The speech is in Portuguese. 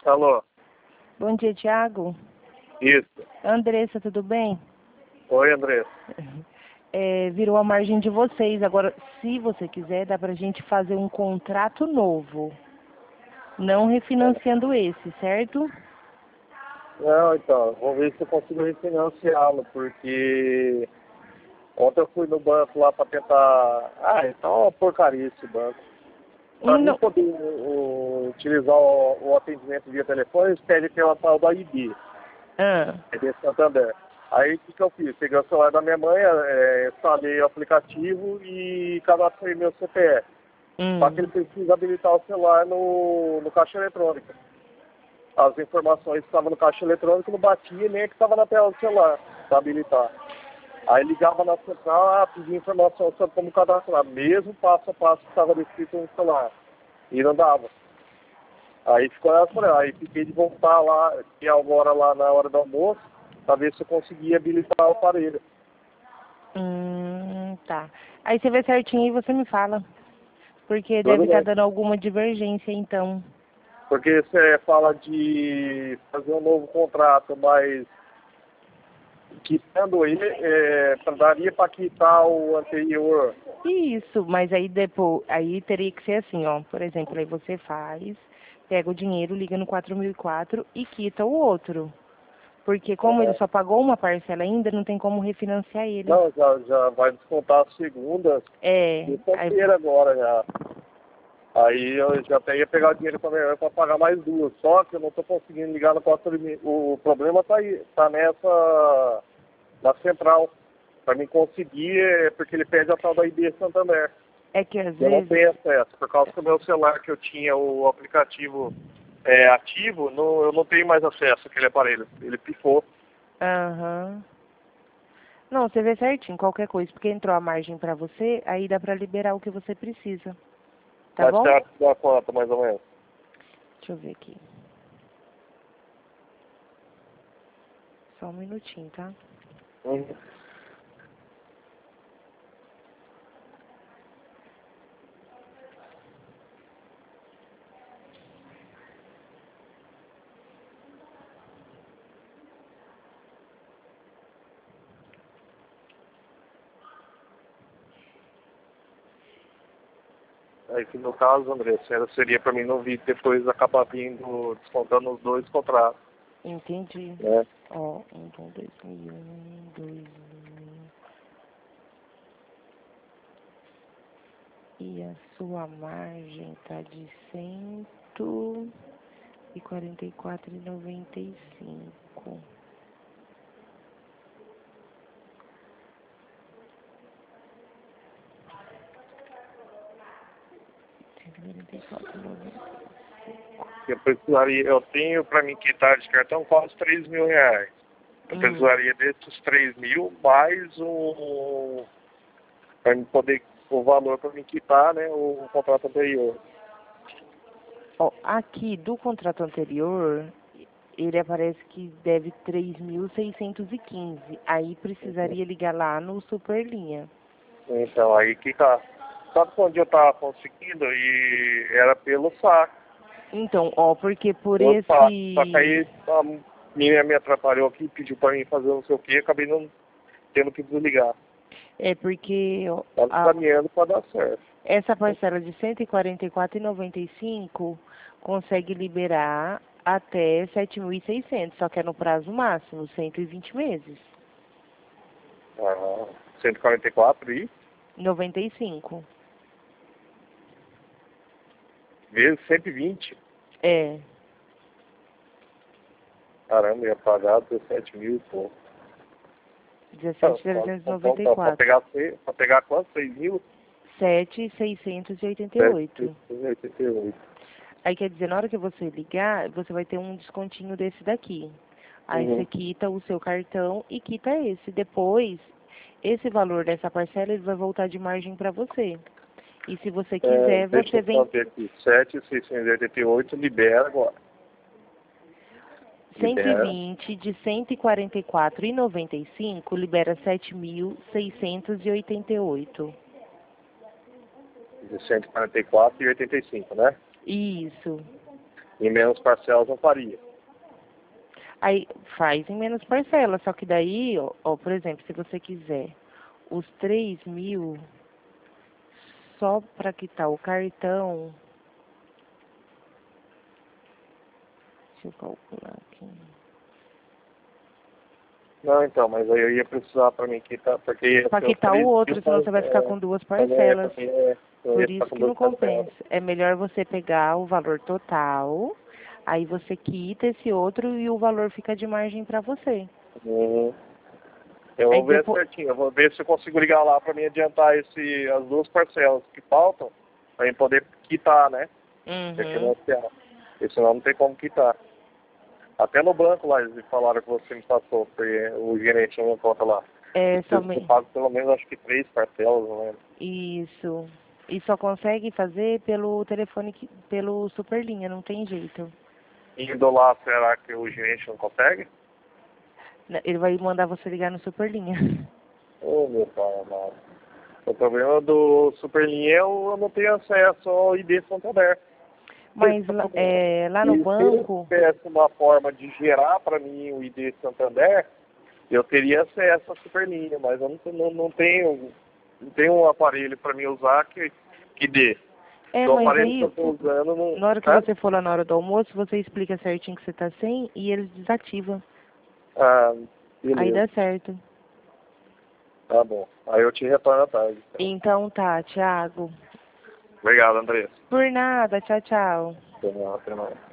Alô? Bom dia, Thiago. Isso. Andressa, tudo bem? Oi, Andressa. Virou a margem de vocês. Agora, se você quiser, dá pra gente fazer um contrato novo. Não refinanciando esse, certo? Não, então, vou ver se eu consigo refinanciá-lo, porque ontem eu fui no banco lá para tentar... tá uma porcaria esse banco. Para mim Não. poder utilizar o atendimento via telefone, eles pedem pela tal da ID, ID Santander. Aí o que eu fiz? Peguei o celular da minha mãe, instalei o aplicativo e cadastrei meu CPF. Só que ele precisa habilitar o celular no caixa eletrônico. As informações que estavam no caixa eletrônico não batia nem que estava na tela do celular para habilitar. Aí ligava na central, pedia informação sobre como cadastrar, mesmo passo a passo que estava descrito no celular. E não dava. Aí ficou essa, aí fiquei de voltar lá, que agora lá na hora do almoço, para ver se eu conseguia habilitar o aparelho. Tá. Aí você vê certinho e você me fala. Porque Tudo deve estar bem. dando alguma divergência, então. Porque você fala de fazer um novo contrato, mas quitando ele, daria para quitar o anterior. Isso, mas aí depois, aí teria que ser assim, ó. Por exemplo, aí você faz, pega o dinheiro, liga no 4004 e quita o outro. Porque como ele só pagou uma parcela ainda, não tem como refinanciar ele. Não, já vai descontar a segunda, terça-feira agora já. Aí eu já até ia pegar o dinheiro para pagar mais duas, só que eu não estou conseguindo ligar no 4000. O problema tá aí, tá nessa, na central. Para mim conseguir, porque ele pede a tal da ID Santander. É que às Eu não vezes... tenho acesso, por causa que o meu celular que eu tinha o aplicativo ativo, eu não tenho mais acesso àquele aparelho. Ele pifou. Não, você vê certinho, qualquer coisa, porque entrou a margem pra você, aí dá pra liberar o que você precisa. Tá bom? Mas dá quanto, mais ou menos? Deixa eu ver aqui. Só um minutinho, tá? Aí que no caso, André, seria para mim não vir depois acabar vindo descontando os dois contratos. Entendi. Né? Ó, então 2001, 2000. E a sua margem tá de 144,95. Eu tenho para mim quitar de cartão quase R$3.000. Eu precisaria desses 3.000 mais para poder o valor para me quitar, né, o contrato anterior. Ó, aqui do contrato anterior, ele aparece que deve 3.615. Aí precisaria ligar lá no Superlinha. Então, aí que tá. Sabe onde eu tava conseguindo? E era pelo saco. Então, ó, porque por Pelo esse... saco. Só que aí a menina me atrapalhou aqui, pediu para mim fazer não sei o que, acabei não tendo que desligar. É porque Tava caminhando para dar certo. essa parcela de 144,95 consegue liberar até 7.600, só que é no prazo máximo, 120 meses. 144 e 95. vezes 120. É. Caramba, ia pagar 17.000 e pouco. 17.394. Para pegar quanto? 6.000? 7.688. 7.688. Aí quer dizer, na hora que você ligar, você vai ter um descontinho desse daqui. Aí você quita o seu cartão e quita esse. Depois, esse valor dessa parcela ele vai voltar de margem para você. E se você quiser, você vem... Deixa eu aqui. 7.688 libera agora. 120 de 144,95 libera 7.688. De 144,85, né? Isso. Em menos parcelas eu faria. Aí faz em menos parcelas, só que daí, ó, por exemplo, se você quiser os 3.000 só para quitar o cartão, deixa eu calcular aqui. Não, então, mas aí eu ia precisar para mim quitar, porque... Para quitar o outro, senão você vai ficar com duas parcelas. Por isso que não compensa. É melhor você pegar o valor total, aí você quita esse outro e o valor fica de margem para você. Uhum. Eu vou ver certinho, eu vou ver se eu consigo ligar lá para mim adiantar as duas parcelas que faltam, para mim poder quitar, né? Porque senão não tem como quitar. Até no banco lá, eles falaram que você me passou, porque o gerente tinha uma conta lá. Somente. Eu pago pelo menos, acho que 3 parcelas, não lembro. Isso. E só consegue fazer pelo telefone, pelo Superlinha, não tem jeito. Indo lá, será que o gerente não consegue? Ele vai mandar você ligar no Superlinha. Oh, meu pai amado. O problema do Superlinha é eu não tenho acesso ao ID Santander. Mas lá no banco... Se eu tivesse uma forma de gerar para mim o ID Santander, eu teria acesso à Superlinha, mas eu não tenho um aparelho para me usar que dê. O aparelho mas aí, que eu estou usando não... na hora que você for lá na hora do almoço, você explica certinho que você está sem e eles desativam. Ah, beleza. Aí dá certo. Tá bom. Aí eu te retorno à tarde. Então tá, Thiago. Obrigado, Andressa. Por nada, tchau, tchau. Até mais.